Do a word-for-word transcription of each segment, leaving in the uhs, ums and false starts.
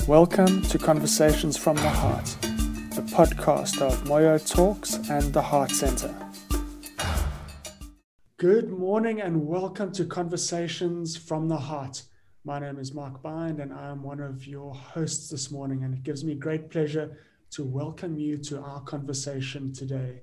Welcome to Conversations from the Heart, the podcast of Moyo Talks and the Heart Center. Good morning and welcome to Conversations from the Heart. My name is Mark Bind and I am one of your hosts this morning, and it gives me great pleasure to welcome you to our conversation today.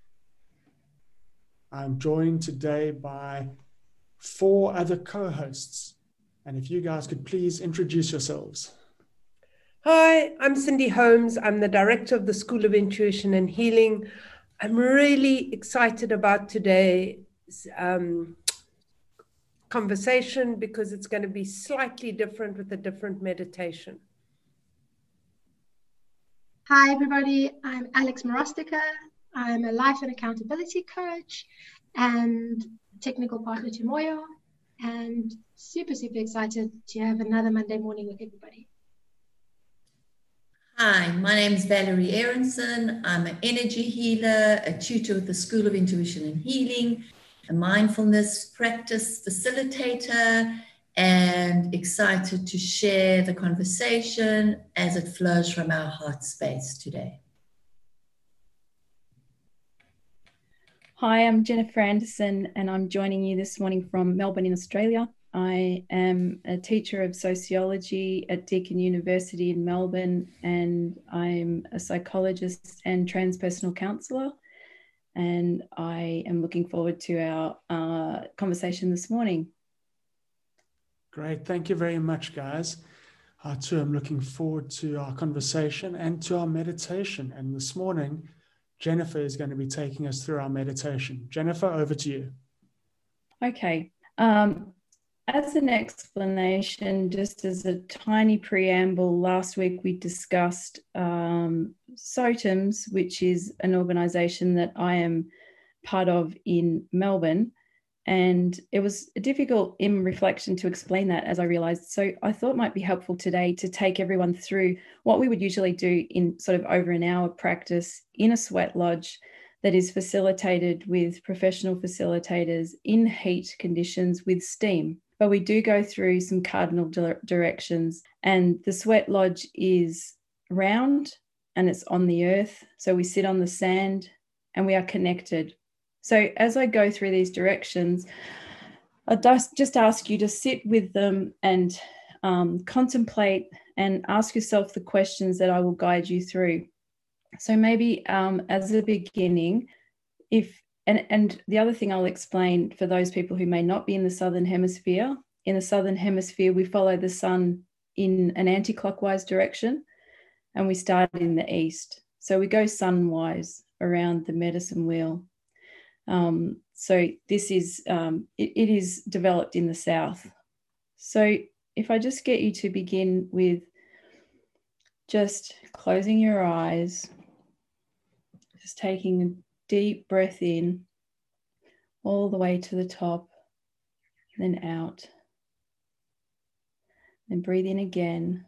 I'm joined today by four other co-hosts, and if you guys could please introduce yourselves. Hi, I'm Cindy Holmes. I'm the director of the School of Intuition and Healing. I'm really excited about today's um, conversation because it's going to be slightly different with a different meditation. Hi, everybody. I'm Alex Morostica. I'm a life and accountability coach and technical partner to Moyo, and super, super excited to have another Monday morning with everybody. Hi, my name is Valerie Aronson. I'm an energy healer, a tutor with the School of Intuition and Healing, a mindfulness practice facilitator, and excited to share the conversation as it flows from our heart space today. Hi, I'm Jennifer Anderson, and I'm joining you this morning from Melbourne in Australia. I am a teacher of sociology at Deakin University in Melbourne, and I'm a psychologist and transpersonal counsellor. And I am looking forward to our uh, conversation this morning. Great. Thank you very much, guys. I too am looking forward to our conversation and to our meditation. And this morning, Jennifer is going to be taking us through our meditation. Jennifer, over to you. Okay. Um, As an explanation, just as a tiny preamble, last week we discussed um, SOTMS, which is an organisation that I am part of in Melbourne. And it was difficult in reflection to explain that, as I realised. So I thought it might be helpful today to take everyone through what we would usually do in sort of over an hour practice in a sweat lodge that is facilitated with professional facilitators in heat conditions with steam. But we do go through some cardinal di- directions, and the sweat lodge is round and it's on the earth. So we sit on the sand and we are connected. So as I go through these directions, I'll just ask you to sit with them and um, contemplate and ask yourself the questions that I will guide you through. So maybe um, as a beginning, if And, and the other thing I'll explain for those people who may not be in the Southern Hemisphere, in the Southern Hemisphere, we follow the sun in an anti-clockwise direction and we start in the east. So we go sunwise around the medicine wheel. Um, so this is, um, it, it is developed in the south. So if I just get you to begin with just closing your eyes, just taking a deep breath in, all the way to the top, then out. Then breathe in again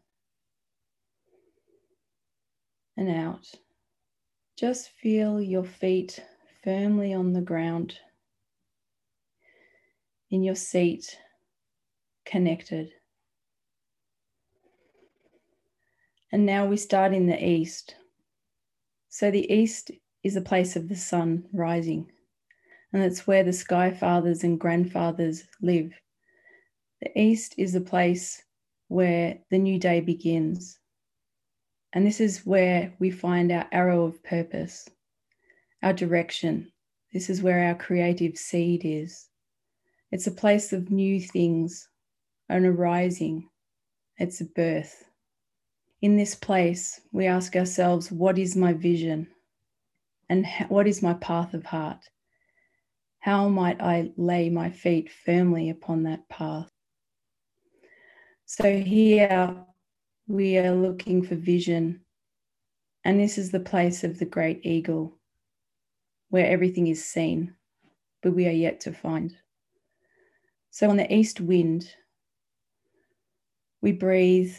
and out. Just feel your feet firmly on the ground, in your seat, connected. And now we start in the east. So the east is the place of the sun rising. And it's where the sky fathers and grandfathers live. The east is the place where the new day begins. And this is where we find our arrow of purpose, our direction. This is where our creative seed is. It's a place of new things, an arising. It's a birth. In this place, we ask ourselves, what is my vision? And what is my path of heart? How might I lay my feet firmly upon that path? So here we are looking for vision. And this is the place of the great eagle, where everything is seen, but we are yet to find. So on the east wind, we breathe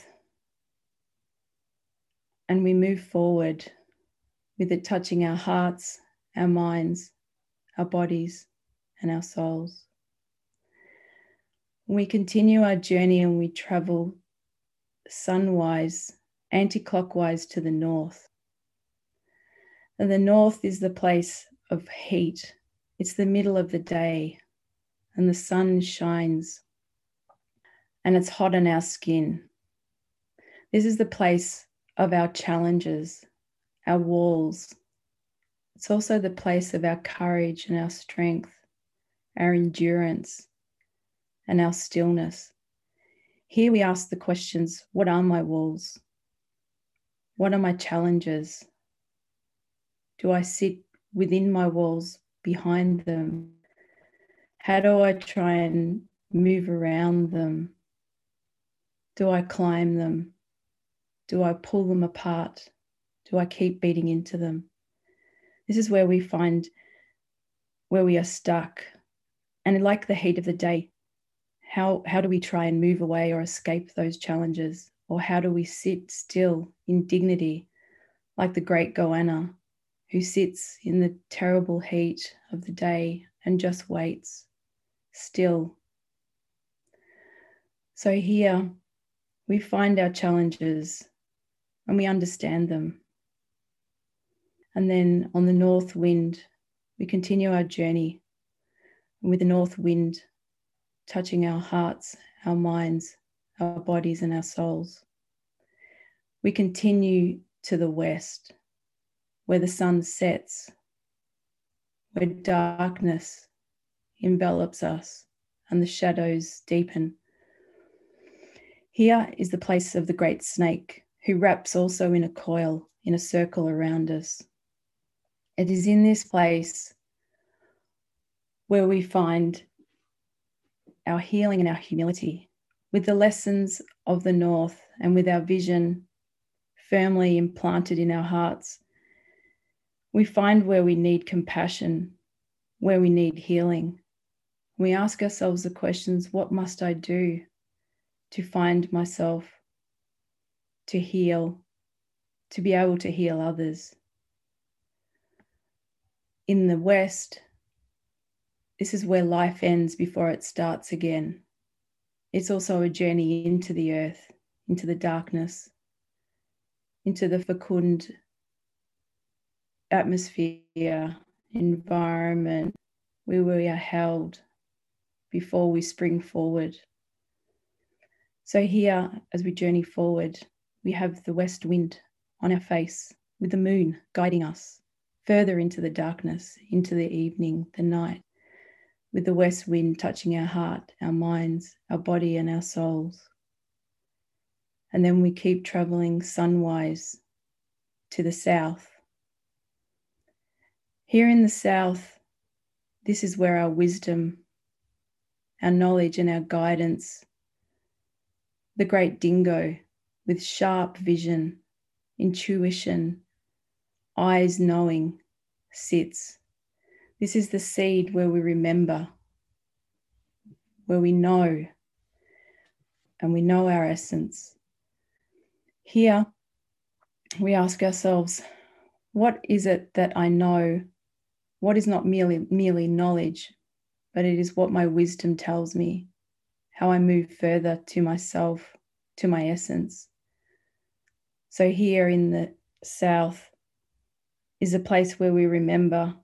and we move forward with it touching our hearts, our minds, our bodies, and our souls. We continue our journey and we travel sunwise anti-clockwise to the north. And the north is the place of heat. It's the middle of the day and the sun shines and it's hot on our skin. This is the place of our challenges, our walls. It's also the place of our courage and our strength, our endurance and our stillness. Here we ask the questions, what are my walls? What are my challenges? Do I sit within my walls, behind them? How do I try and move around them? Do I climb them? Do I pull them apart? Do I keep beating into them? This is where we find where we are stuck. And like the heat of the day, how, how do we try and move away or escape those challenges? Or how do we sit still in dignity, like the great Goanna, who sits in the terrible heat of the day and just waits still? So here we find our challenges and we understand them. And then on the north wind, we continue our journey with the north wind touching our hearts, our minds, our bodies and our souls. We continue to the west, where the sun sets, where darkness envelops us and the shadows deepen. Here is the place of the great snake, who wraps also in a coil, in a circle around us. It is in this place where we find our healing and our humility, with the lessons of the north and with our vision firmly implanted in our hearts. We find where we need compassion, where we need healing. We ask ourselves the questions, what must I do to find myself, to heal, to be able to heal others? In the West, this is where life ends before it starts again. It's also a journey into the earth, into the darkness, into the fecund atmosphere, environment where we are held before we spring forward. So here, as we journey forward, we have the west wind on our face with the moon guiding us further into the darkness, into the evening, the night, with the west wind touching our heart, our minds, our body and our souls. And then we keep traveling sunwise to the south. Here in the south, this is where our wisdom, our knowledge and our guidance, the great dingo with sharp vision, intuition, eyes knowing, sits. This is the seed where we remember, where we know, and we know our essence. Here, we ask ourselves, what is it that I know? What is not merely, merely knowledge, but it is what my wisdom tells me, how I move further to myself, to my essence. So here in the south is a place where we remember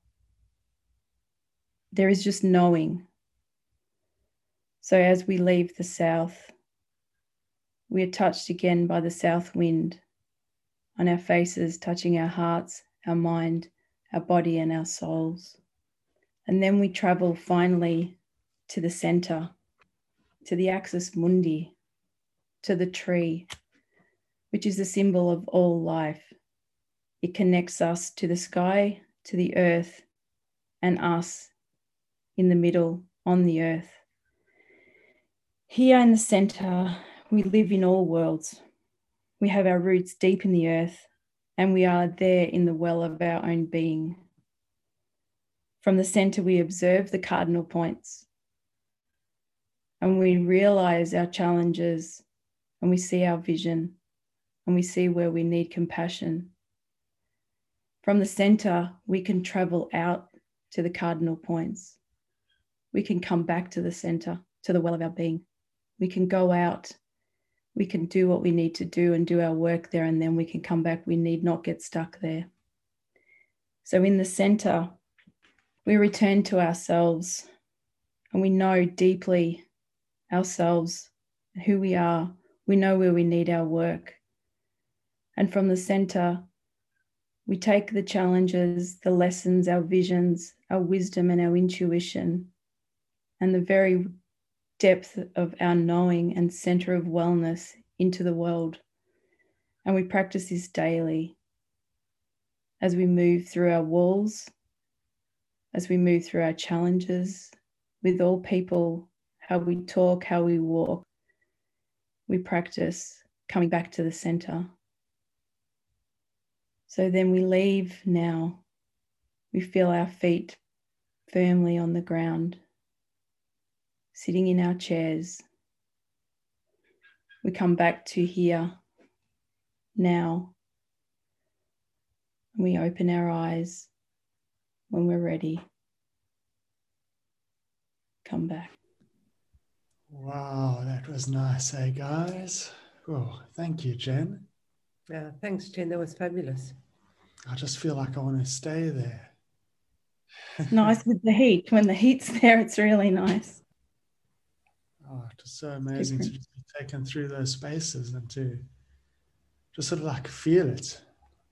there is just knowing. So as we leave the south, we are touched again by the south wind on our faces, touching our hearts, our mind, our body and our souls. And then we travel finally to the center, to the axis mundi, to the tree, which is the symbol of all life. It connects us to the sky, to the earth, and us in the middle on the earth. Here in the center, we live in all worlds. We have our roots deep in the earth, and we are there in the well of our own being. From the center, we observe the cardinal points, and we realize our challenges, and we see our vision, and we see where we need compassion. From the center, we can travel out to the cardinal points. We can come back to the center, to the well of our being. We can go out we can do what we need to do and do our work there, and then we can come back. We need not get stuck there. So in the center, we return to ourselves, and we know deeply ourselves, who we are. We know where we need our work. And from the center, we take the challenges, the lessons, our visions, our wisdom and our intuition, and the very depth of our knowing and center of wellness into the world. And we practice this daily as we move through our walls, as we move through our challenges with all people, how we talk, how we walk. We practice coming back to the center. So then we leave now. We feel our feet firmly on the ground, sitting in our chairs. We come back to here now. We open our eyes when we're ready. Come back. Wow, that was nice, eh, guys? Oh, thank you, Jen. Yeah, thanks, Jen. That was fabulous. I just feel like I want to stay there. It's nice with the heat. When the heat's there, it's really nice. Oh, it's so amazing to just be taken through those spaces and to just sort of like feel it.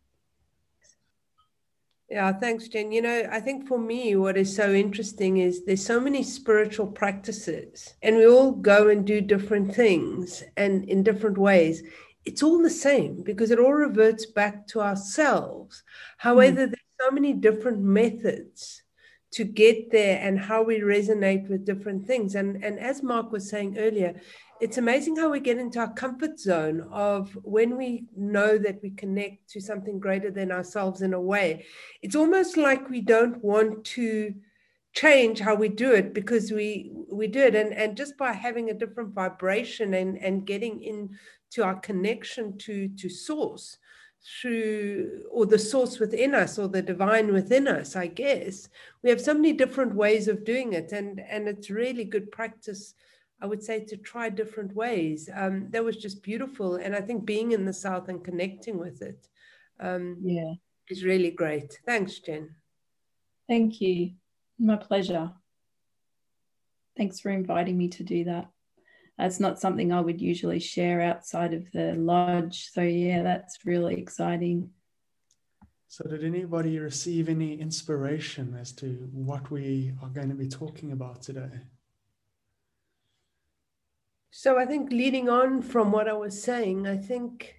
Yeah, thanks, Jen. You know, I think for me, what is so interesting is there's so many spiritual practices, and we all go and do different things and in different ways. It's all the same because it all reverts back to ourselves. However, mm. there's so many different methods to get there and how we resonate with different things. And, and as Mark was saying earlier, it's amazing how we get into our comfort zone of when we know that we connect to something greater than ourselves in a way. It's almost like we don't want to change how we do it because we we do it. And, and just by having a different vibration and, and getting into our connection to, to source, through or the source within us or the divine within us, I guess, we have so many different ways of doing it. And, and it's really good practice, I would say, to try different ways. Um, that was just beautiful. And I think being in the South and connecting with it um, yeah. is really great. Thanks, Jen. Thank you. My pleasure. Thanks for inviting me to do that. That's not something I would usually share outside of the lodge. So yeah, that's really exciting. So did anybody receive any inspiration as to what we are going to be talking about today? So I think leading on from what I was saying, I think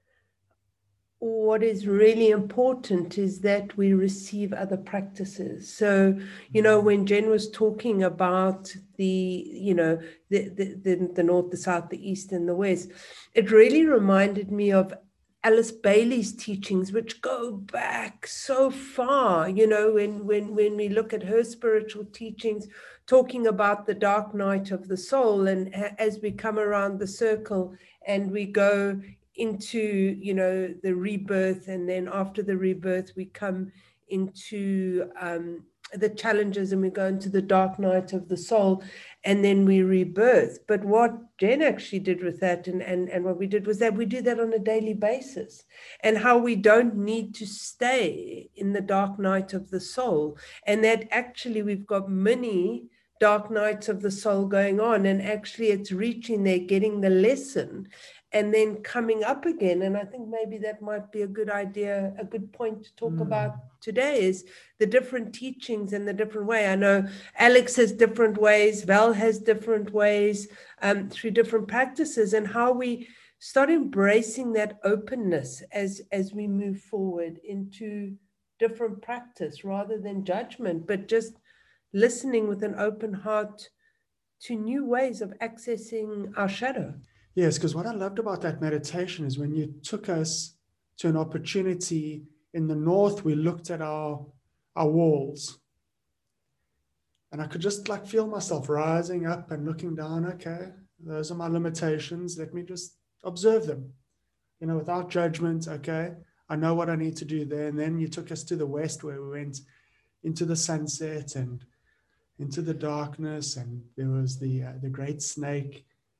what is really important is that we receive other practices. So, you know, when Jen was talking about the, you know, the, the, the, the North, the South, the East, and the West, it really reminded me of Alice Bailey's teachings, which go back so far, you know, when, when, when we look at her spiritual teachings, talking about the dark night of the soul. And as we come around the circle and we go into, you know, the rebirth, and then after the rebirth, we come into um, the challenges and we go into the dark night of the soul, and then we rebirth. But what Jen actually did with that and, and, and what we did was that we do that on a daily basis, and how we don't need to stay in the dark night of the soul, and that actually we've got many dark nights of the soul going on, and actually it's reaching there, getting the lesson, and then coming up again. And I think maybe that might be a good idea, a good point to talk mm. about today, is the different teachings and the different way. I know Alex has different ways, Val has different ways um, through different practices, and how we start embracing that openness as, as we move forward into different practice rather than judgment, but just listening with an open heart to new ways of accessing our shadow. Yes, because what I loved about that meditation is when you took us to an opportunity in the north, we looked at our, our walls. And I could just like feel myself rising up and looking down. Okay, those are my limitations. Let me just observe them, you know, without judgment. Okay, I know what I need to do there. And then you took us to the west, where we went into the sunset and into the darkness. And there was the, uh, the great snake.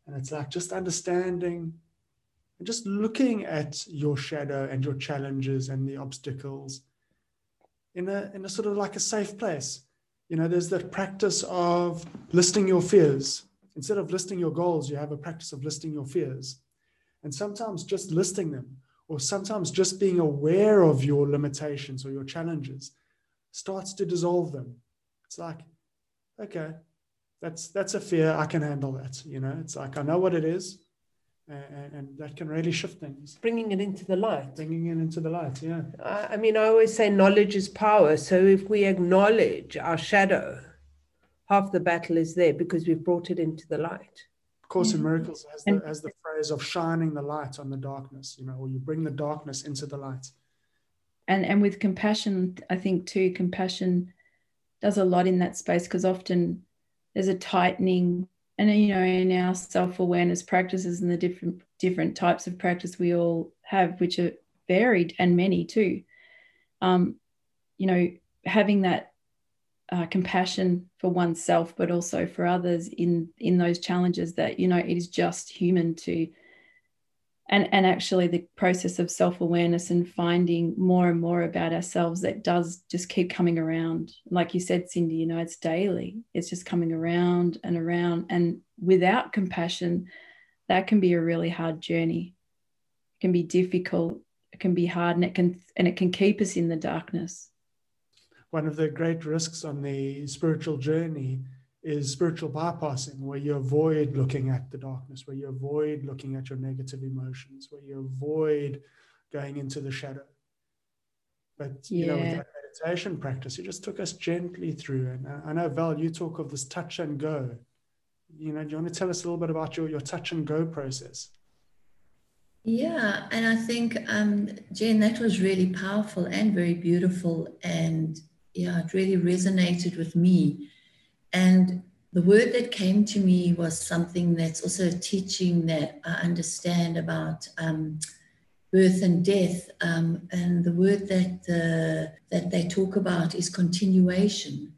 And it's like just understanding and just looking at your shadow and your challenges and the obstacles in a, in a sort of like a safe place. You know, there's that practice of listing your fears. Instead of listing your goals, you have a practice of listing your fears. And sometimes just listing them, or sometimes just being aware of your limitations or your challenges, starts to dissolve them. It's like, okay, that's that's a fear. I can handle that. You know, it's like I know what it is, and, and that can really shift things. Bringing it into the light. Bringing it into the light, yeah. I, I mean, I always say knowledge is power. So if we acknowledge our shadow, half the battle is there because we've brought it into the light. Course in Miracles has the, has the phrase of shining the light on the darkness, you know, or you bring the darkness into the light. And and with compassion, I think too, compassion does a lot in that space, because often there's a tightening, and you know, in our self-awareness practices and the different different types of practice we all have, which are varied and many too. Um, you know, having that Uh, compassion for oneself, but also for others in in those challenges, that, you know, it is just human to, and and actually the process of self-awareness and finding more and more about ourselves, that does just keep coming around. Like you said, Cindy, you know, it's daily, it's just coming around and around, and without compassion, that can be a really hard journey. It can be difficult, it can be hard, and it can and it can keep us in the darkness. One of the great risks on the spiritual journey is spiritual bypassing, where you avoid looking at the darkness, where you avoid looking at your negative emotions, where you avoid going into the shadow. But, you Yeah. know, with that meditation practice, you just took us gently through. And I know, Val, you talk of this touch and go. You know, do you want to tell us a little bit about your, your touch and go process? Yeah, and I think, um, Jen, that was really powerful and very beautiful. And yeah, it really resonated with me. And the word that came to me was something that's also a teaching that I understand about um, birth and death. Um, and the word that, uh, that they talk about is continuation.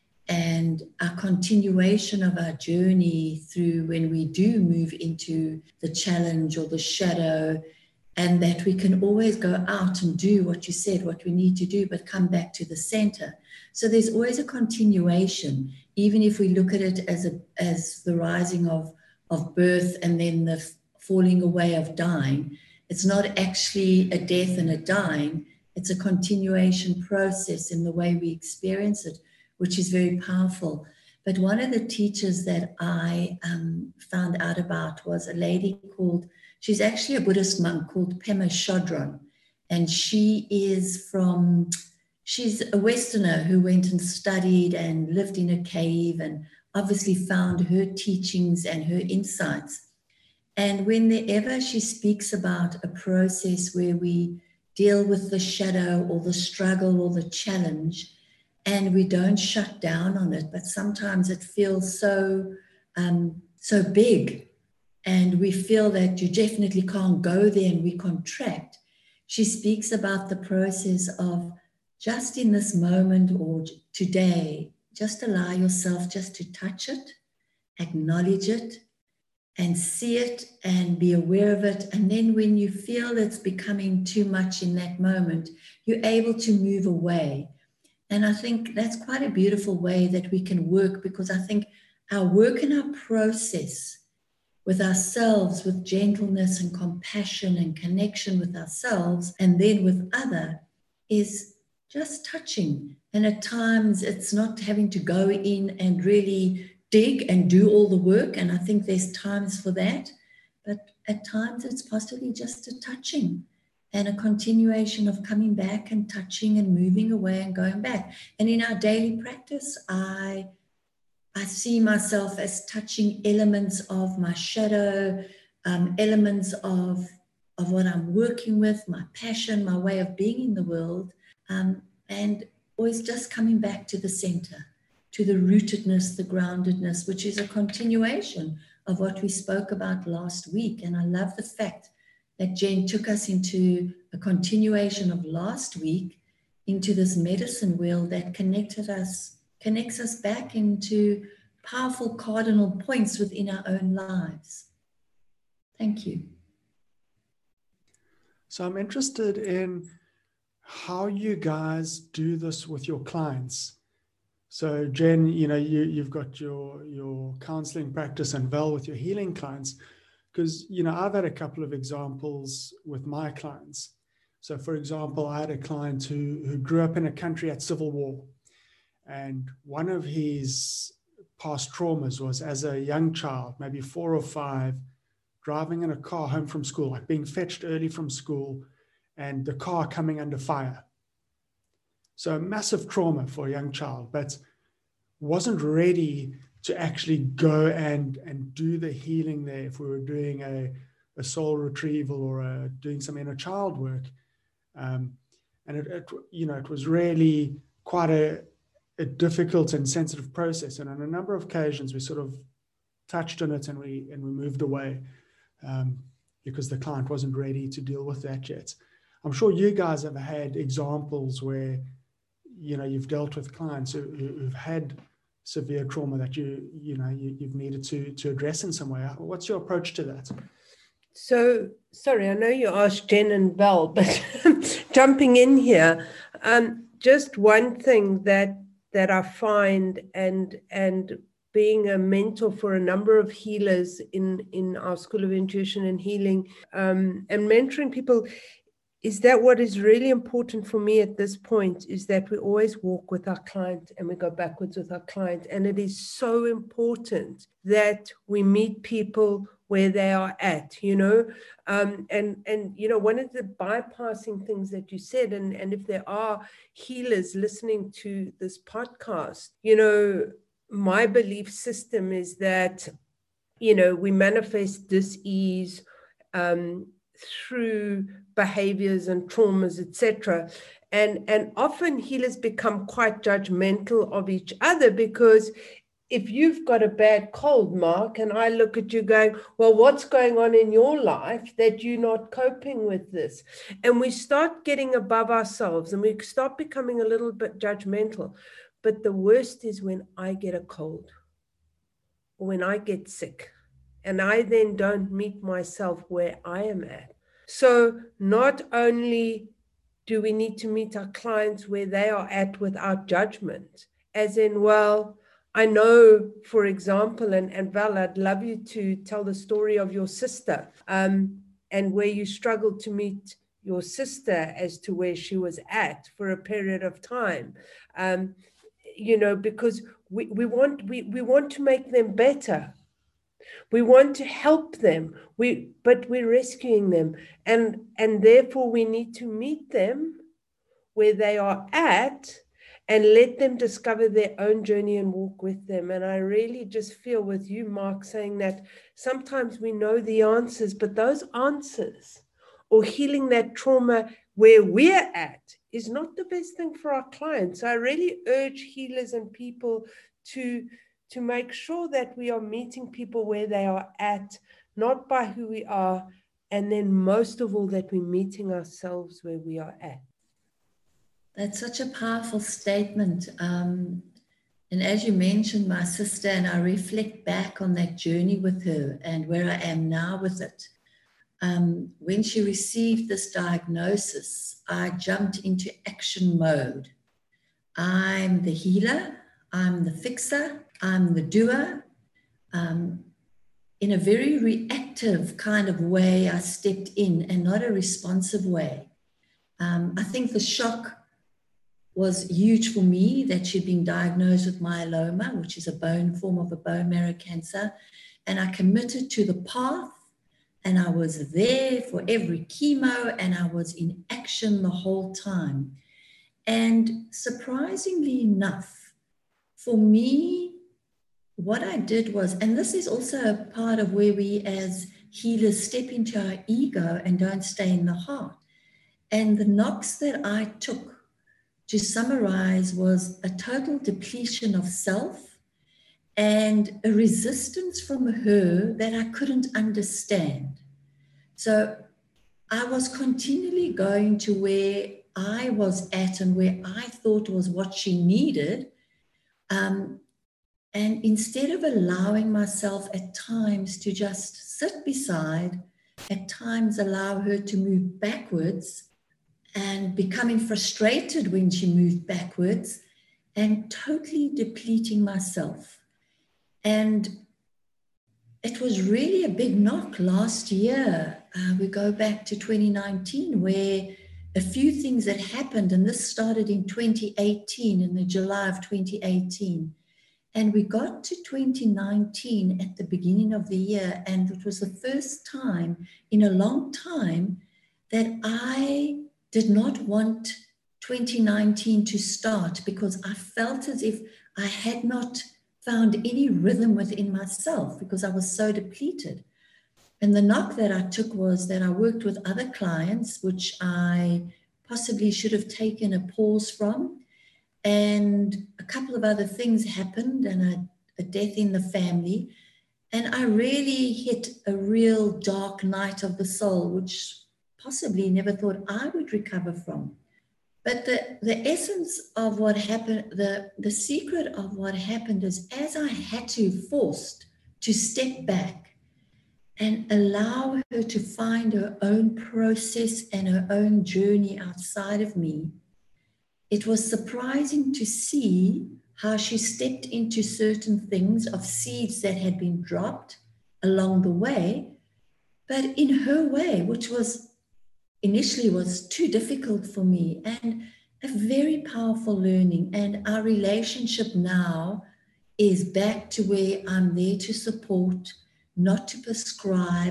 And our continuation of our journey through when we do move into the challenge or the shadow, and that we can always go out and do what you said, what we need to do, but come back to the center. So there's always a continuation, even if we look at it as a as the rising of, of birth and then the falling away of dying. It's not actually a death and a dying. It's a continuation process in the way we experience it, which is very powerful. But one of the teachers that I um, found out about was a lady called, she's actually a Buddhist monk called Pema Chodron. And she is from, she's a Westerner who went and studied and lived in a cave and obviously found her teachings and her insights. And whenever she speaks about a process where we deal with the shadow or the struggle or the challenge, and we don't shut down on it, but sometimes it feels so, um, so big, and we feel that you definitely can't go there, and we contract. She speaks about the process of just in this moment or today, just allow yourself just to touch it, acknowledge it, and see it and be aware of it. And then when you feel it's becoming too much in that moment, you're able to move away. And I think that's quite a beautiful way that we can work, because I think our work and our process with ourselves, with gentleness and compassion and connection with ourselves, and then with other, is just touching. And at times it's not having to go in and really dig and do all the work. And I think there's times for that. But at times it's possibly just a touching and a continuation of coming back and touching and moving away and going back. And in our daily practice, I, I see myself as touching elements of my shadow, um, elements of, of what I'm working with, my passion, my way of being in the world, um, and always just coming back to the center, to the rootedness, the groundedness, which is a continuation of what we spoke about last week. And I love the fact that Jen took us into a continuation of last week into this medicine wheel that connected us, connects us back into powerful cardinal points within our own lives. Thank you. So I'm interested in how you guys do this with your clients. So Jen, you know, you, you've got your, your counseling practice, and Val with your healing clients, because, you know, I've had a couple of examples with my clients. So for example, I had a client who, who grew up in a country at civil war. And one of his past traumas was, as a young child, maybe four or five, driving in a car home from school, like being fetched early from school, and the car coming under fire. So a massive trauma for a young child, but wasn't ready to actually go and, and do the healing there if we were doing a, a soul retrieval or a, doing some inner child work. Um, and it, it, you know, it was really quite a, a difficult and sensitive process. And on a number of occasions, we sort of touched on it and we, and we moved away um, because the client wasn't ready to deal with that yet. I'm sure you guys have had examples where, you know, you've dealt with clients who, who've had severe trauma that you, you know, you, you've needed to, to address in some way. What's your approach to that? So, sorry, I know you asked Jen and Val, but jumping in here, um, just one thing that that I find, and and being a mentor for a number of healers in, in our School of Intuition and Healing, um, and mentoring people, is that what is really important for me at this point is that we always walk with our client and we go backwards with our client. And it is so important that we meet people where they are at, you know, um, and, and, you know, one of the bypassing things that you said, and, and if there are healers listening to this podcast, you know, my belief system is that, you know, we manifest dis-ease um, through behaviors and traumas, et cetera. And, and often healers become quite judgmental of each other, because if you've got a bad cold, Mark, and I look at you going, well, what's going on in your life that you're not coping with this? And we start getting above ourselves and we start becoming a little bit judgmental. But the worst is when I get a cold or when I get sick and I then don't meet myself where I am at. So not only do we need to meet our clients where they are at without judgment, as in, well, I know, for example, and, and Val, I'd love you to tell the story of your sister um, and where you struggled to meet your sister as to where she was at for a period of time. Um, you know, because we, we want we, we want to make them better. We want to help them, we, but we're rescuing them. And, and therefore we need to meet them where they are at and let them discover their own journey and walk with them. And I really just feel with you, Mark, saying that sometimes we know the answers, but those answers or healing that trauma where we're at is not the best thing for our clients. So I really urge healers and people to to make sure that we are meeting people where they are at, not by who we are, and then most of all, that we're meeting ourselves where we are at. That's such a powerful statement. Um, and as you mentioned, my sister, and I reflect back on that journey with her and where I am now with it. Um, when she received this diagnosis, I jumped into action mode. I'm the healer, I'm the fixer, I'm the doer. Um, in a very reactive kind of way, I stepped in, and not a responsive way. Um, I think the shock was huge for me that she'd been diagnosed with myeloma, which is a bone form of a bone marrow cancer. And I committed to the path, and I was there for every chemo, and I was in action the whole time. And surprisingly enough, for me, what I did was, and this is also a part of where we as healers step into our ego and don't stay in the heart. And the knocks that I took, to summarize, was a total depletion of self and a resistance from her that I couldn't understand. So I was continually going to where I was at and where I thought was what she needed, um, And instead of allowing myself at times to just sit beside, at times allow her to move backwards and becoming frustrated when she moved backwards and totally depleting myself. And it was really a big knock last year. Uh, we go back to twenty nineteen, where a few things had happened, and this started in twenty eighteen, in the July of twenty eighteen. And we got to twenty nineteen at the beginning of the year, and it was the first time in a long time that I did not want twenty nineteen to start, because I felt as if I had not found any rhythm within myself because I was so depleted. And the knock that I took was that I worked with other clients, which I possibly should have taken a pause from. And a couple of other things happened, and a, a death in the family. And I really hit a real dark night of the soul, which possibly never thought I would recover from. But the, the essence of what happened, the, the secret of what happened is, as I had to forced to step back and allow her to find her own process and her own journey outside of me, it was surprising to see how she stepped into certain things of seeds that had been dropped along the way, but in her way, which was initially was too difficult for me, and a very powerful learning. And our relationship now is back to where I'm there to support, not to prescribe.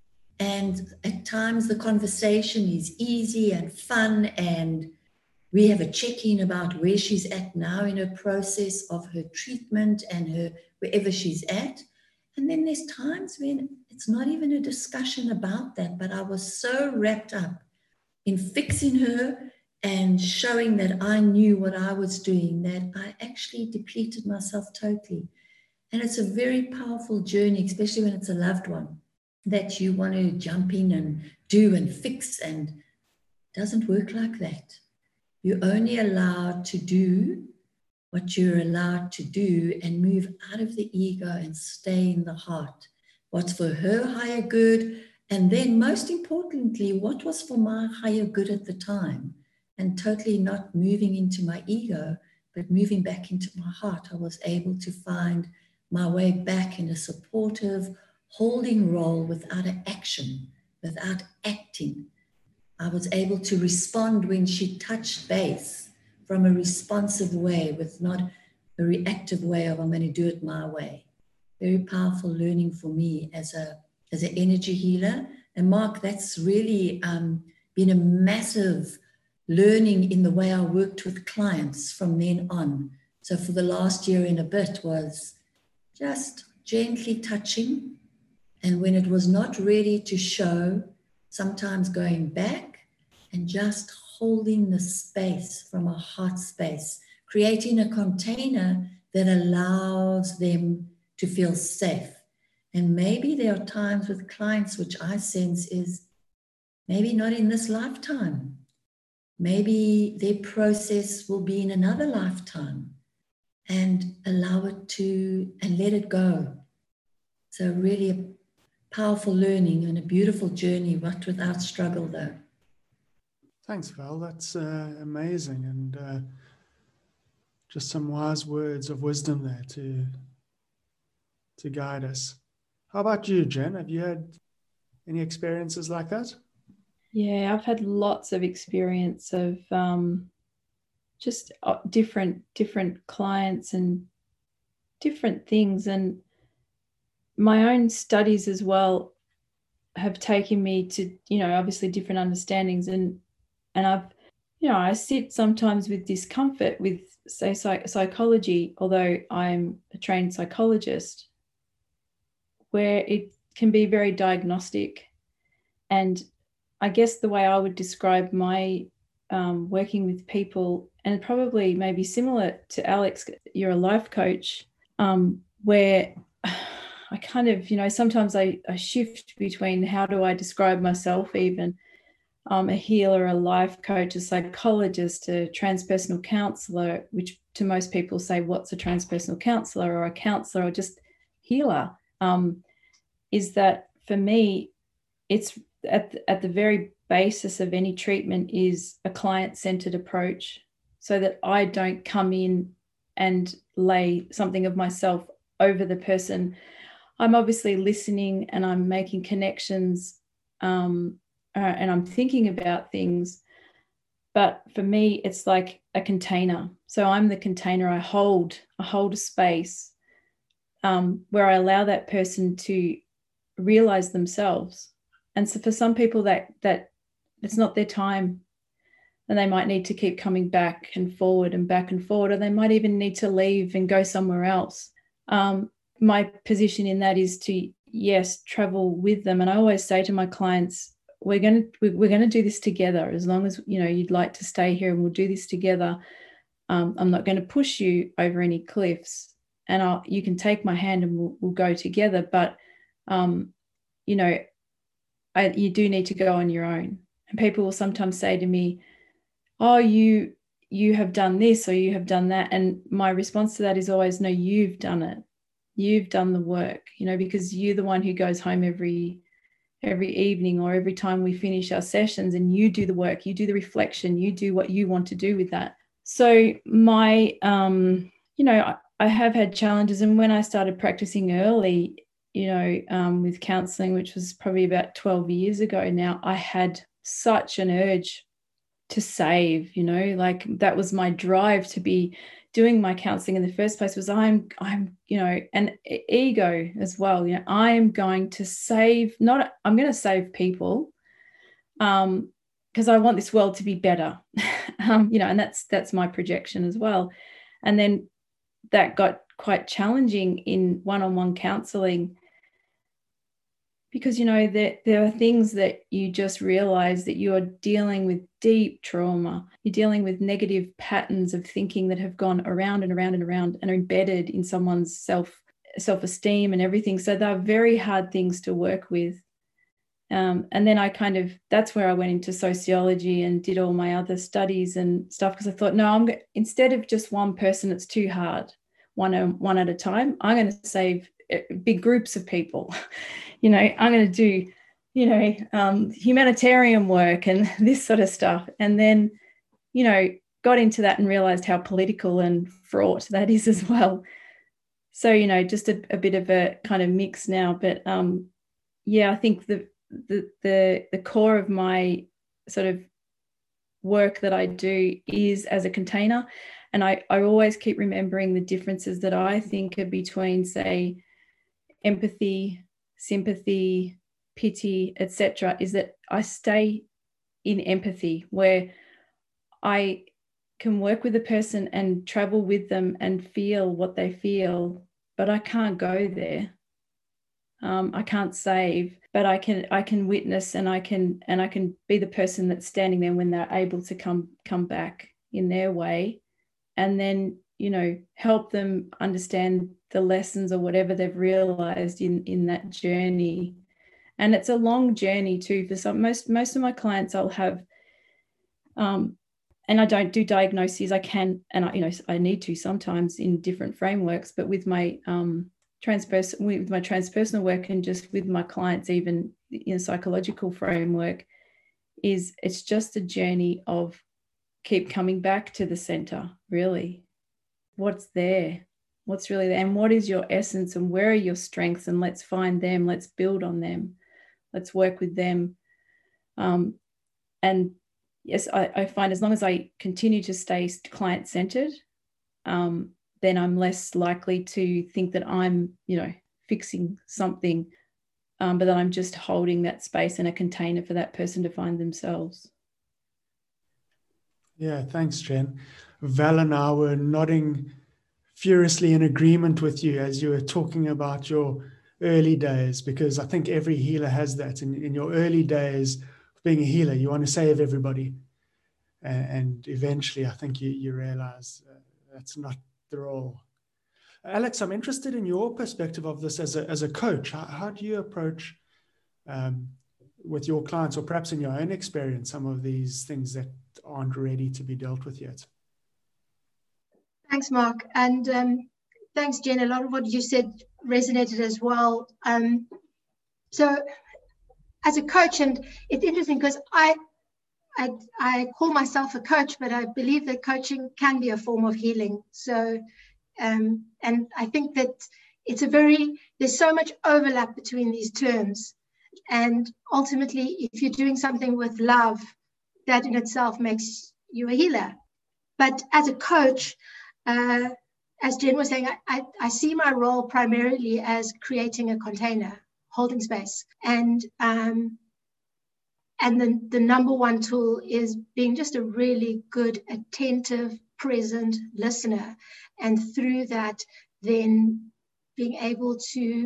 And at times the conversation is easy and fun, and we have a check-in about where she's at now in her process of her treatment and her wherever she's at. And then there's times when it's not even a discussion about that, but I was so wrapped up in fixing her and showing that I knew what I was doing, that I actually depleted myself totally. And it's a very powerful journey, especially when it's a loved one, that you want to jump in and do and fix, and it doesn't work like that. You're only allowed to do what you're allowed to do and move out of the ego and stay in the heart. What's for her higher good, and then most importantly, what was for my higher good at the time, and totally not moving into my ego, but moving back into my heart. I was able to find my way back in a supportive, holding role without an action, without acting. I was able to respond when she touched base from a responsive way, with not a reactive way of I'm going to do it my way. Very powerful learning for me as a as an energy healer. And Mark, that's really um, been a massive learning in the way I worked with clients from then on. So for the last year and a bit was just gently touching. And when it was not ready to show, sometimes going back and just holding the space from a heart space, creating a container that allows them to feel safe. And maybe there are times with clients which I sense is maybe not in this lifetime. Maybe their process will be in another lifetime, and allow it to, and let it go. So really a powerful learning and a beautiful journey, but without struggle though. Thanks, Val. That's uh, amazing. And uh, just some wise words of wisdom there to, to guide us. How about you, Jen? Have you had any experiences like that? Yeah, I've had lots of experience of um, just different different clients and different things. And my own studies as well have taken me to, you know, obviously different understandings. And and I've, you know, I sit sometimes with discomfort with, say, psych- psychology, although I'm a trained psychologist, where it can be very diagnostic. And I guess the way I would describe my um, working with people, and probably maybe similar to Alex, you're a life coach, um, where I kind of, you know, sometimes I, I shift between how do I describe myself even, um, a healer, a life coach, a psychologist, a transpersonal counselor, which to most people say, what's a transpersonal counselor or a counselor or just healer, um, is that for me, it's at the, at the very basis of any treatment is a client-centered approach, so that I don't come in and lay something of myself over the person. I'm obviously listening and I'm making connections, um, uh, and I'm thinking about things. But for me, it's like a container. So I'm the container. I hold, I hold a space um, where I allow that person to realize themselves. And so for some people that that it's not their time, and they might need to keep coming back and forward and back and forward, or they might even need to leave and go somewhere else. Um, my position in that is to, yes, travel with them. And I always say to my clients, we're going to we're going to do this together. As long as, you know, you'd like to stay here and we'll do this together. Um, I'm not going to push you over any cliffs, and I'll, you can take my hand and we'll, we'll go together. But, um, you know, I, you do need to go on your own. And people will sometimes say to me, oh, you you have done this or you have done that. And my response to that is always, no, you've done it. You've done the work, you know, because you're the one who goes home every every evening or every time we finish our sessions, and you do the work, you do the reflection, you do what you want to do with that. So my, um, you know, I, I have had challenges. And when I started practicing early, you know, um, with counseling, which was probably about twelve years ago now, I had such an urge to save, you know, like that was my drive to be doing my counseling in the first place, was I'm, I'm, you know, and ego as well, you know, I'm going to save, not, I'm going to save people, um, because I want this world to be better, um, you know, and that's, that's my projection as well. And then that got quite challenging in one-on-one counseling, because, you know, there, there are things that you just realize that you are dealing with deep trauma. You're dealing with negative patterns of thinking that have gone around and around and around and are embedded in someone's self, self-esteem and everything. So they're very hard things to work with. Um, and then I kind of, that's where I went into sociology and did all my other studies and stuff, because I thought, no, I'm instead of just one person, it's too hard, one, one at a time, I'm going to save big groups of people. You know, I'm going to do, you know, um, humanitarian work and this sort of stuff. And then, you know, got into that and realized how political and fraught that is as well. So, you know, just a, a bit of a kind of mix now. But um, yeah, I think the, the the the core of my sort of work that I do is as a container. And I, I always keep remembering the differences that I think are between, say, empathy, sympathy, pity, et cetera, is that I stay in empathy, where I can work with a person and travel with them and feel what they feel, but I can't go there. Um, I can't save, but I can I can witness, and I can and I can be the person that's standing there when they're able to come come back in their way, and then, you know, help them understand the lessons or whatever they've realized in, in that journey. And it's a long journey too. For some, most, most of my clients I'll have, um, and I don't do diagnoses. I can, and I, you know, I need to sometimes in different frameworks, but with my um, transperson, with my transpersonal work and just with my clients, even in a psychological framework, is it's just a journey of keep coming back to the center, really. What's there? What's really there? And what is your essence, and where are your strengths? And let's find them. Let's build on them. Let's work with them. Um, and yes, I, I find as long as I continue to stay client-centered, um, then I'm less likely to think that I'm, you know, fixing something, um, but that I'm just holding that space in a container for that person to find themselves. Yeah, thanks, Jen. Val and I were nodding furiously in agreement with you as you were talking about your early days, because I think every healer has that. In, in your early days of being a healer, you want to save everybody. And, and eventually, I think you, you realize uh, that's not the role. Alex, I'm interested in your perspective of this as a, as a coach. How, how do you approach um, with your clients, or perhaps in your own experience, some of these things that aren't ready to be dealt with yet? Thanks, Mark. And um, thanks, Jen. A lot of what you said resonated as well. Um, so as a coach, and it's interesting because I, I, I call myself a coach, but I believe that coaching can be a form of healing. So, um, and I think that it's a very, there's so much overlap between these terms. And ultimately, if you're doing something with love, that in itself makes you a healer. But as a coach, uh, as Jen was saying, I, I, I see my role primarily as creating a container, holding space. And um, and the, the number one tool is being just a really good, attentive, present listener. And through that, then being able to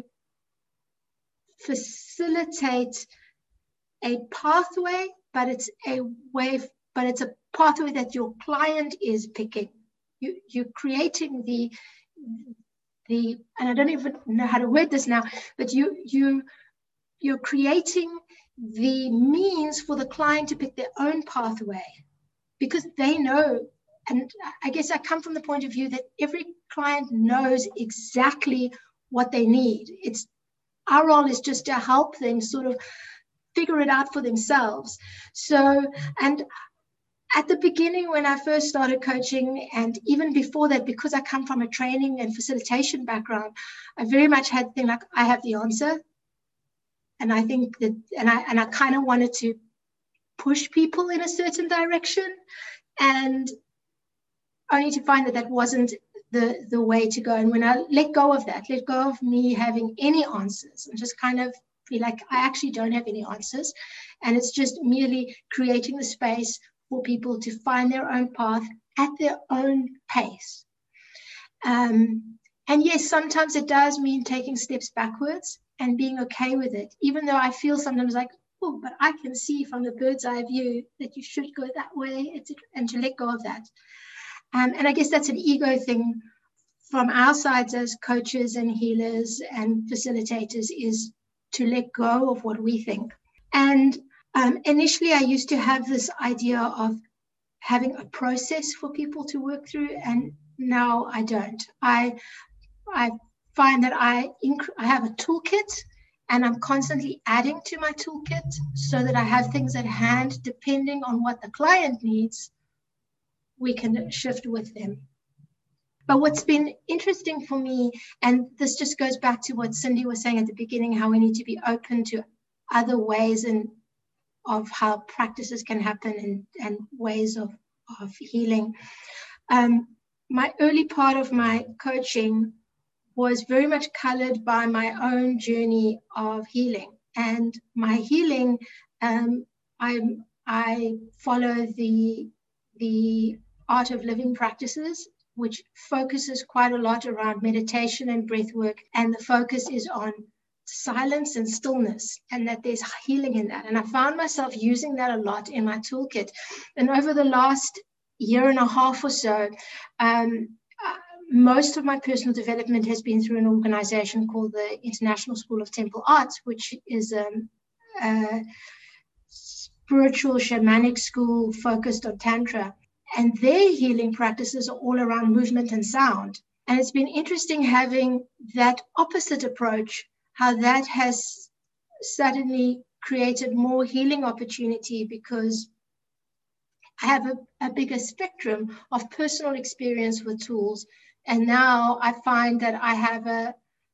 facilitate a pathway, but it's a way, but it's a pathway that your client is picking. You, you're creating the, the, and I don't even know how to word this now, but you, you, you're creating the means for the client to pick their own pathway, because they know, and I guess I come from the point of view that every client knows exactly what they need. It's, our role is just to help them sort of figure it out for themselves. So, and at the beginning when I first started coaching, and even before that, because I come from a training and facilitation background, I very much had the thing like, I have the answer. And I think that, and I, and I kind of wanted to push people in a certain direction, and only to find that that wasn't the, the way to go. And when I let go of that, let go of me having any answers, and just kind of feel like I actually don't have any answers. And it's just merely creating the space for people to find their own path at their own pace. Um, and yes, sometimes it does mean taking steps backwards and being okay with it, even though I feel sometimes like, oh, but I can see from the bird's eye view that you should go that way, et cetera, and to let go of that. Um, and I guess that's an ego thing from our sides as coaches and healers and facilitators, is to let go of what we think. And um, initially I used to have this idea of having a process for people to work through, and now I don't. I, I find that I, inc- I have a toolkit, and I'm constantly adding to my toolkit so that I have things at hand depending on what the client needs. We can shift with them. But what's been interesting for me, and this just goes back to what Cindy was saying at the beginning, how we need to be open to other ways and of how practices can happen, and, and ways of, of healing. Um, my early part of my coaching was very much colored by my own journey of healing. And my healing, um, I, I follow the, the art of living practices, which focuses quite a lot around meditation and breath work. And the focus is on silence and stillness, and that there's healing in that. And I found myself using that a lot in my toolkit. And over the last year and a half or so, um, uh, most of my personal development has been through an organization called the International School of Temple Arts, which is um, a spiritual shamanic school focused on Tantra. And their healing practices are all around movement and sound. And it's been interesting having that opposite approach, how that has suddenly created more healing opportunity, because I have a, a bigger spectrum of personal experience with tools. And now I find that I have a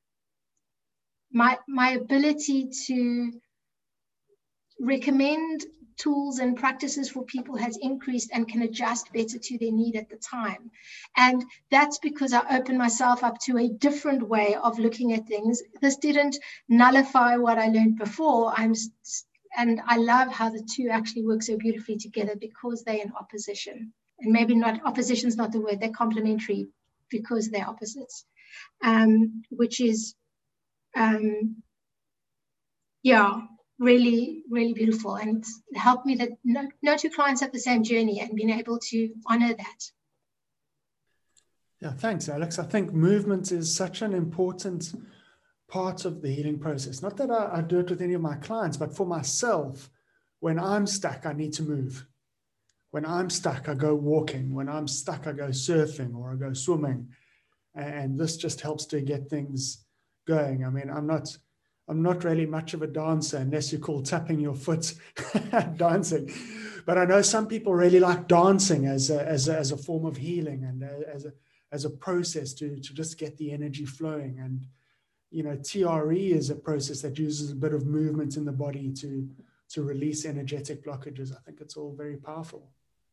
my my ability to recommend tools and practices for people has increased and can adjust better to their need at the time. And that's because I opened myself up to a different way of looking at things. This didn't nullify what I learned before. I'm and I love how the two actually work so beautifully together, because they're in opposition. And maybe not, opposition is not the word, they're complementary because they're opposites, um, which is, um, yeah, really, really beautiful, and it's helped me that no, no two clients have the same journey, and being able to honor that. Yeah, thanks, Alex. I think movement is such an important part of the healing process. Not that I, I do it with any of my clients, but for myself, when I'm stuck, I need to move. when I'm stuck, I go walking. When I'm stuck, I go surfing or I go swimming. And this just helps to get things going. I mean, I'm not, I'm not really much of a dancer unless you call tapping your foot dancing. But I know some people really like dancing as a, as a, as a form of healing and as a, as a process to, to just get the energy flowing. And, you know, T R E is a process that uses a bit of movement in the body to, to release energetic blockages. I think it's all very powerful.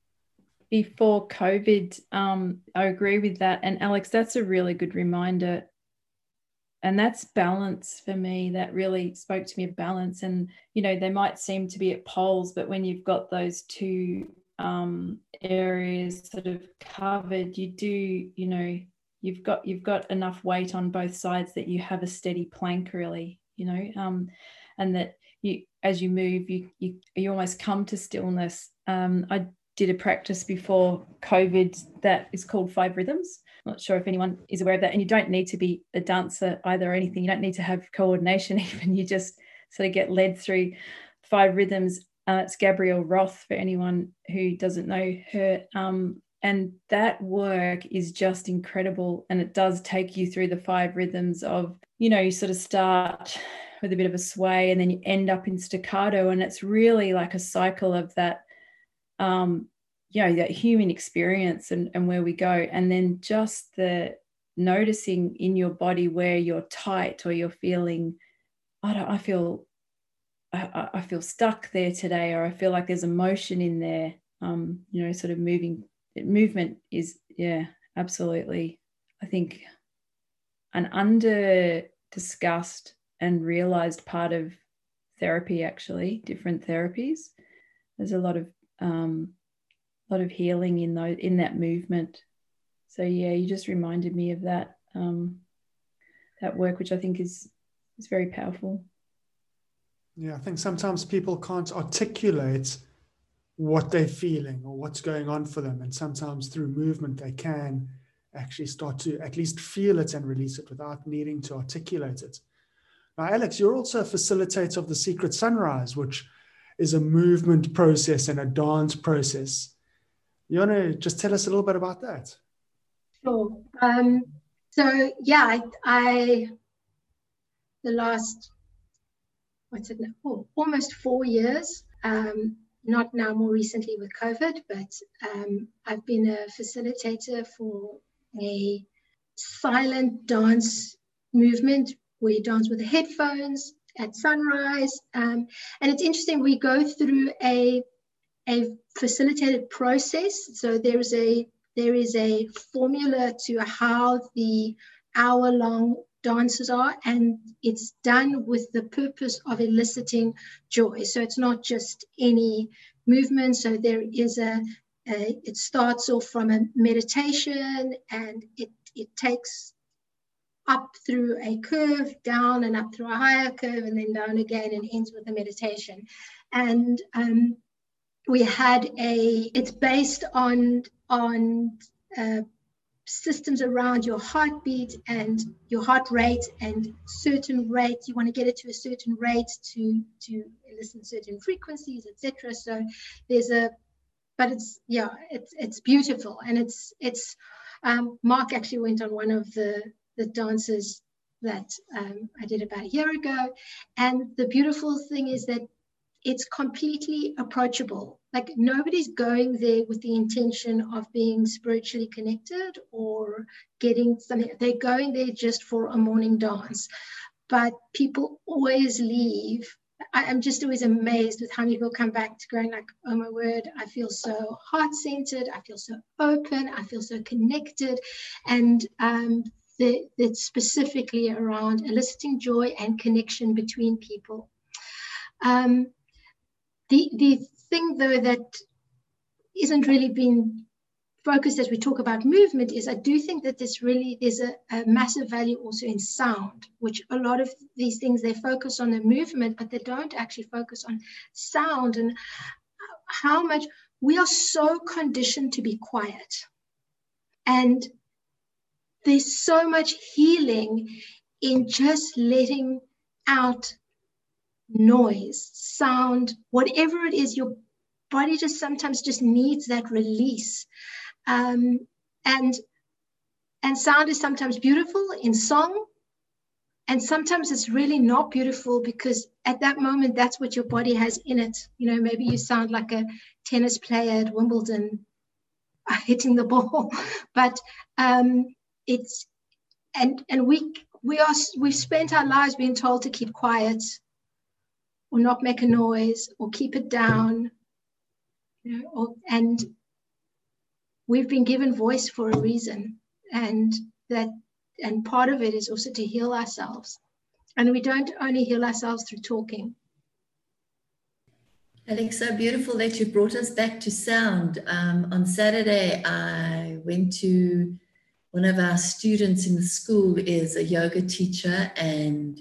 Before COVID, um, I agree with that. And Alex, that's a really good reminder. And that's balance for me. That really spoke to me of balance. And, you know, they might seem to be at poles, but when you've got those two um, areas sort of covered, you do, you know, you've got, you've got enough weight on both sides that you have a steady plank really, you know, um, and that you, as you move, you, you, you almost come to stillness. Um, I did a practice before COVID that is called Five Rhythms. I'm not sure if anyone is aware of that. And you don't need to be a dancer either or anything. You don't need to have coordination even. You just sort of get led through Five Rhythms. Uh, it's Gabrielle Roth for anyone who doesn't know her. Um, and that work is just incredible. And it does take you through the five rhythms of, you know, you sort of start with a bit of a sway and then you end up in staccato. And it's really like a cycle of that, um, you know, that human experience and, and where we go. And then just the noticing in your body where you're tight or you're feeling, I don't, I feel, I, I feel stuck there today, or I feel like there's emotion in there, um, you know, sort of moving. Movement is, yeah, absolutely, I think, an under discussed and realized part of therapy, actually, different therapies. There's a lot of um, lot of healing in those, in that movement. So yeah, you just reminded me of that um, that work, which I think is is very powerful. Yeah, I think sometimes people can't articulate what they're feeling or what's going on for them. And sometimes through movement, they can actually start to at least feel it and release it without needing to articulate it. Now, Alex, you're also a facilitator of the Secret Sunrise, which is a movement process and a dance process. You want to just tell us a little bit about that? Sure. Um, so, yeah, I, I, the last, what's it now? Oh, almost four years, um, not now more recently with COVID, but um, I've been a facilitator for a silent dance movement where you dance with the headphones at sunrise. Um, and it's interesting, we go through a, a facilitated process. So there's a, there is a formula to how the hour-long dances are, and it's done with the purpose of eliciting joy. So it's not just any movement. So there is a, a it starts off from a meditation, and it it takes up through a curve, down and up through a higher curve, and then down again, and ends with a meditation. And um, we had a it's based on on uh, systems around your heartbeat and your heart rate and certain rates. You want to get it to a certain rate to to listen to certain frequencies, et cetera. So there's a, but it's yeah, it's it's beautiful, and it's it's. Um, Mark actually went on one of the the dances that um, I did about a year ago, and the beautiful thing is that it's completely approachable. Like, nobody's going there with the intention of being spiritually connected or getting something. They're going there just for a morning dance. But people always leave. I, I'm just always amazed with how many people come back to going like, oh my word, I feel so heart-centered. I feel so open. I feel so connected. And um, the, it's specifically around eliciting joy and connection between people. Um, The, the thing, though, that isn't really being focused as we talk about movement is I do think that this really is a, a massive value also in sound, which a lot of these things, they focus on the movement, but they don't actually focus on sound and how much we are so conditioned to be quiet. And there's so much healing in just letting out noise, sound, whatever it is your body just sometimes just needs that release. Um, and, and sound is sometimes beautiful in song, and sometimes it's really not beautiful because at that moment, that's what your body has in it. You know, maybe you sound like a tennis player at Wimbledon hitting the ball, but um, it's, and and we we are we've spent our lives being told to keep quiet, or not make a noise, or keep it down, you know, or, and we've been given voice for a reason, and that and part of it is also to heal ourselves, and we don't only heal ourselves through talking. Alex, so beautiful that you brought us back to sound. Um, on Saturday, I went to one of our students in the school is a yoga teacher, and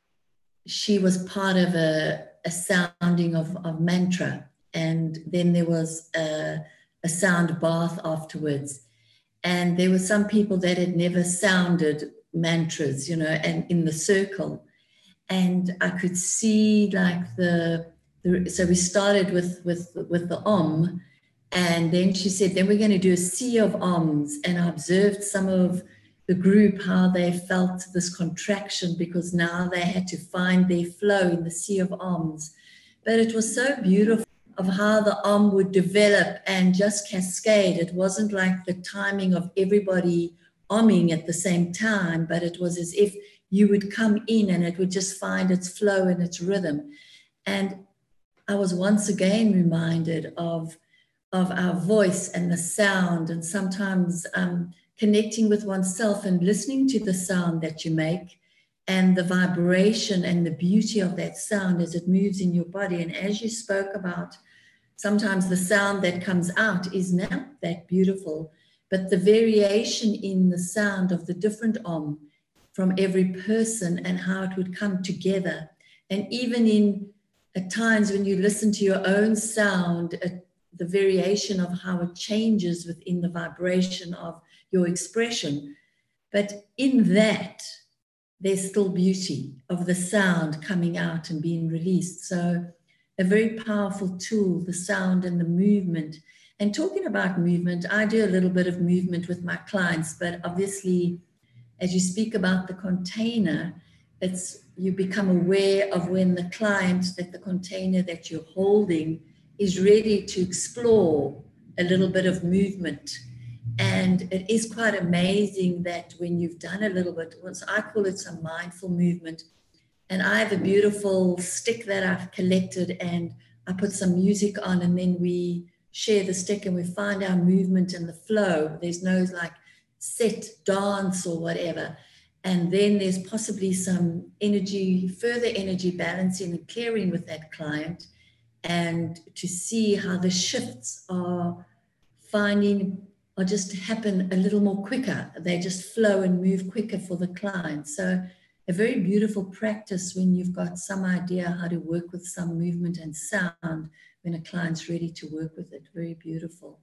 she was part of a, a sounding of, of mantra. And then there was a, a sound bath afterwards. And there were some people that had never sounded mantras, you know, and in the circle. And I could see like the, the so we started with, with, with the Om. And then she said, then we're going to do a sea of Oms. And I observed some of the group, how they felt this contraction because now they had to find their flow in the sea of Oms. But it was so beautiful of how the Om would develop and just cascade. It wasn't like the timing of everybody Omming at the same time, but it was as if you would come in and it would just find its flow and its rhythm. And I was once again reminded of of our voice and the sound, and sometimes um, connecting with oneself and listening to the sound that you make and the vibration and the beauty of that sound as it moves in your body. And as you spoke about, sometimes the sound that comes out is not that beautiful, but the variation in the sound of the different Om from every person and how it would come together. And even in at times when you listen to your own sound, it, the variation of how it changes within the vibration of your expression. But in that, there's still beauty of the sound coming out and being released. So a very powerful tool, the sound and the movement. And talking about movement, I do a little bit of movement with my clients, but obviously, as you speak about the container, it's you become aware of when the client, that the container that you're holding is ready to explore a little bit of movement. And it is quite amazing that when you've done a little bit, I call it some mindful movement. And I have a beautiful stick that I've collected, and I put some music on, and then we share the stick and we find our movement and the flow. There's no like set dance or whatever. And then there's possibly some energy, further energy balancing and clearing with that client, and to see how the shifts are finding or just happen a little more quicker. They just flow and move quicker for the client. So a very beautiful practice when you've got some idea how to work with some movement and sound when a client's ready to work with it. Very beautiful.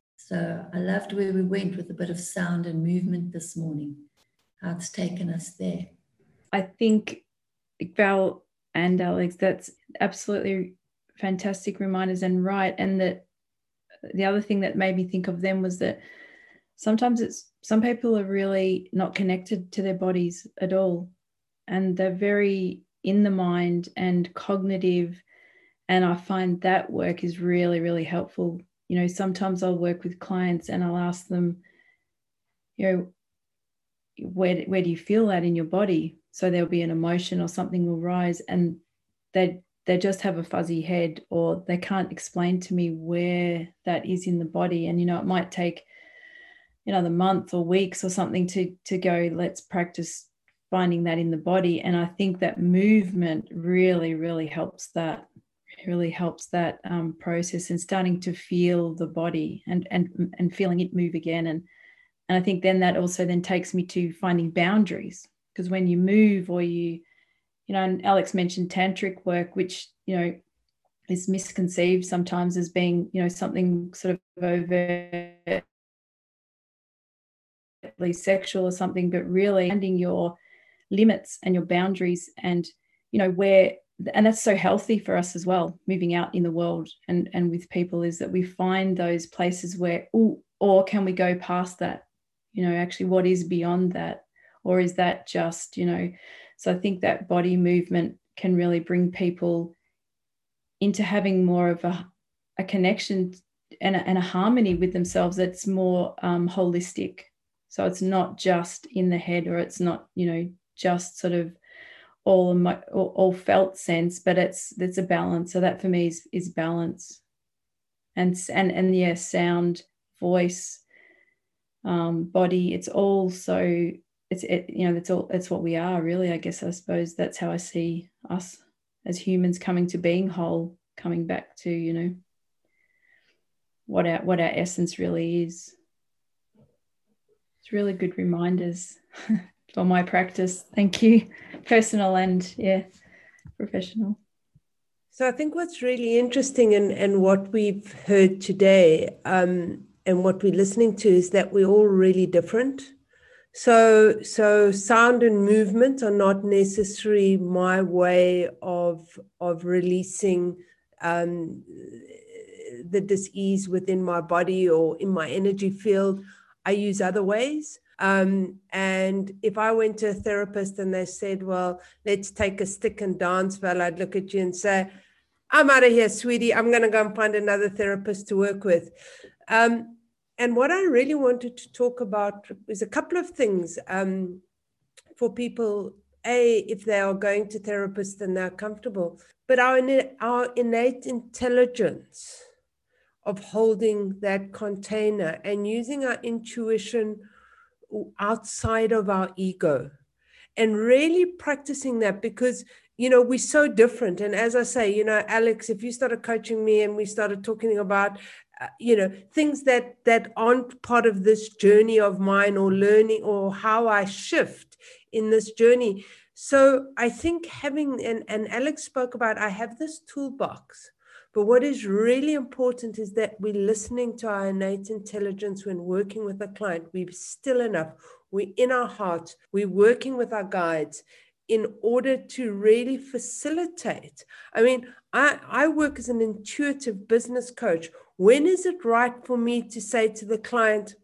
So I loved where we went with a bit of sound and movement this morning, how it's taken us there. I think, Val and Alex, that's absolutely fantastic reminders and right. And that the other thing that made me think of them was that sometimes it's some people are really not connected to their bodies at all, and they're very in the mind and cognitive, and I find that work is really, really helpful. You know, sometimes I'll work with clients and I'll ask them, you know, where, where do you feel that in your body? So there'll be an emotion or something will rise, and they they just have a fuzzy head, or they can't explain to me where that is in the body. And, you know, it might take, you know, the month or weeks or something to, to go, let's practice finding that in the body. And I think that movement really, really helps that, really helps that um, process, and starting to feel the body and, and, and feeling it move again. And, and I think then that also then takes me to finding boundaries, because when you move or you, you know, and Alex mentioned tantric work, which, you know, is misconceived sometimes as being, you know, something sort of overtly sexual or something, but really finding your limits and your boundaries, and, you know, where and that's so healthy for us as well, moving out in the world and, and with people, is that we find those places where, ooh, or can we go past that? You know, actually what is beyond that? Or is that just, you know, so I think that body movement can really bring people into having more of a, a connection and a, and a harmony with themselves that's more um, holistic. So it's not just in the head, or it's not, you know, just sort of all all, all felt sense, but it's it's a balance. So that for me is is balance, and and and yeah, sound, voice, um, body. It's all so it's it, you know, that's all. That's what we are really. I guess I suppose that's how I see us as humans coming to being whole, coming back to, you know, what our what our essence really is. It's really good reminders for my practice. Thank you. Personal and yeah, professional. So I think what's really interesting and, and what we've heard today um, and what we're listening to is that we're all really different. So, so sound and movement are not necessarily my way of, of releasing um, the dis-ease within my body or in my energy field. I use other ways. Um, and if I went to a therapist and they said, well, let's take a stick and dance, well, I'd look at you and say, I'm out of here, sweetie. I'm going to go and find another therapist to work with. Um, and what I really wanted to talk about is a couple of things um, for people, A, if they are going to therapists and they're comfortable, but our, our innate intelligence of holding that container and using our intuition outside of our ego and really practicing that, because, you know, we're so different. And as I say, you know, Alex, if you started coaching me and we started talking about, uh, you know, things that, that aren't part of this journey of mine or learning or how I shift in this journey. So I think having, and, and Alex spoke about, I have this toolbox. But what is really important is that we're listening to our innate intelligence when working with a client. We're still enough. We're in our heart. We're working with our guides in order to really facilitate. I mean, I, I work as an intuitive business coach. When is it right for me to say to the client,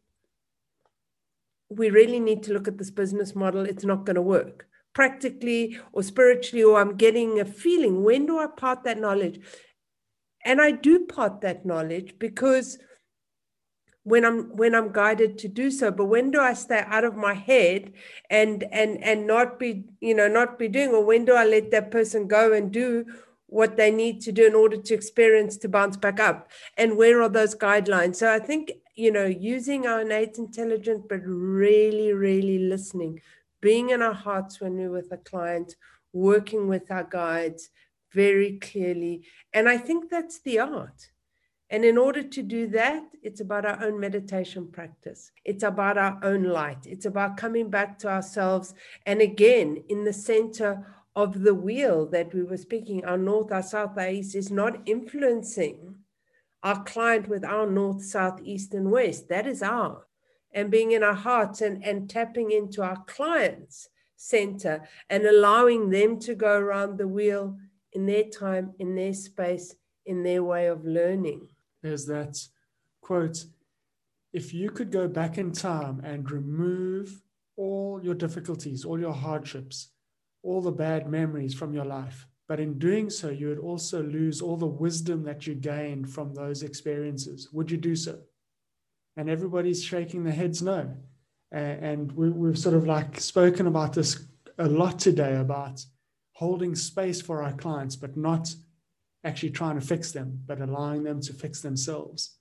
we really need to look at this business model. It's not going to work practically or spiritually, or I'm getting a feeling. When do I part that knowledge? And I do part that knowledge because when I'm when I'm guided to do so. But when do I stay out of my head and and and not be, you know, not be doing, or when do I let that person go and do what they need to do in order to experience to bounce back up? And where are those guidelines? So I think, you know, using our innate intelligence, but really, really listening, being in our hearts when we're with a client, working with our guides very clearly. And I think that's the art. And in order to do that, it's about our own meditation practice. It's about our own light. It's about coming back to ourselves. And again, in the center of the wheel that we were speaking, our north, our south, our east is not influencing our client with our north, south, east, and west. That is our. And being in our hearts and, and tapping into our client's center and allowing them to go around the wheel in their time, in their space, in their way of learning. There's that quote, if you could go back in time and remove all your difficulties, all your hardships, all the bad memories from your life, but in doing so, you would also lose all the wisdom that you gained from those experiences, would you do so? And everybody's shaking their heads no. And we, we've sort of like spoken about this a lot today, about holding space for our clients, but not actually trying to fix them, but allowing them to fix themselves.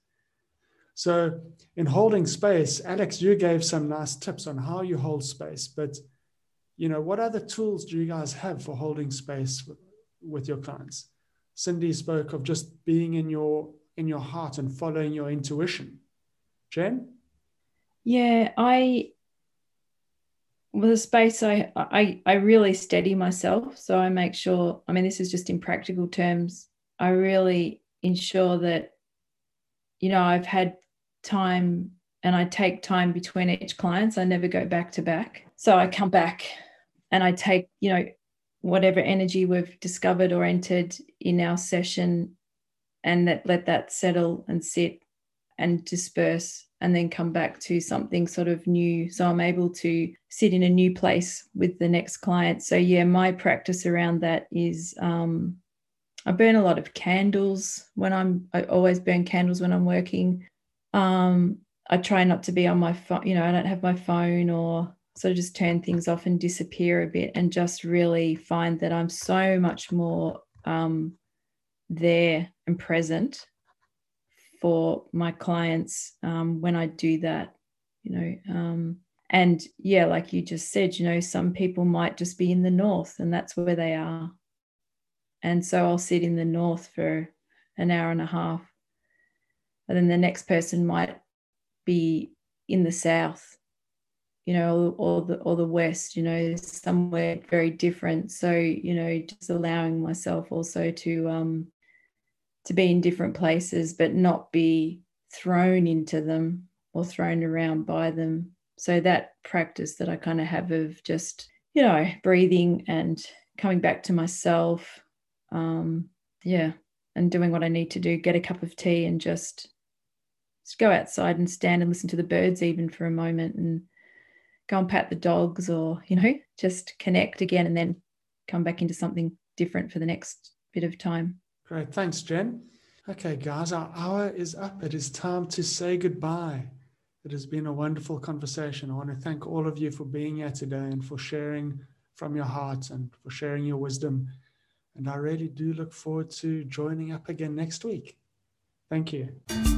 So in holding space, Alex, you gave some nice tips on how you hold space, but you know, what other tools do you guys have for holding space with, with your clients? Cindy spoke of just being in your in your heart and following your intuition. Jen? Yeah, I with the space, I, I I really steady myself. So I make sure, I mean, this is just in practical terms, I really ensure that, you know, I've had time and I take time between each clients. I never go back to back. So I come back and I take, you know, whatever energy we've discovered or entered in our session, and that let that settle and sit and disperse, and then come back to something sort of new. So I'm able to sit in a new place with the next client. So yeah, my practice around that is um, I burn a lot of candles when I'm, I always burn candles when I'm working. Um, I try not to be on my phone, you know, I don't have my phone, or sort of just turn things off and disappear a bit, and just really find that I'm so much more um, there and present for my clients um, when I do that, you know. Um, and yeah, like you just said, you know, some people might just be in the north and that's where they are. And so I'll sit in the north for an hour and a half. And then the next person might be in the south, you know, or, or the or the west, you know, somewhere very different. So, you know, just allowing myself also to um to be in different places, but not be thrown into them or thrown around by them. So that practice that I kind of have of just, you know, breathing and coming back to myself, um, yeah, and doing what I need to do, get a cup of tea and just, just go outside and stand and listen to the birds even for a moment, and go and pat the dogs, or, you know, just connect again and then come back into something different for the next bit of time. Great. Thanks, Jen. Okay, guys, our hour is up. It is time to say goodbye. It has been a wonderful conversation. I want to thank all of you for being here today and for sharing from your hearts and for sharing your wisdom. And I really do look forward to joining up again next week. Thank you.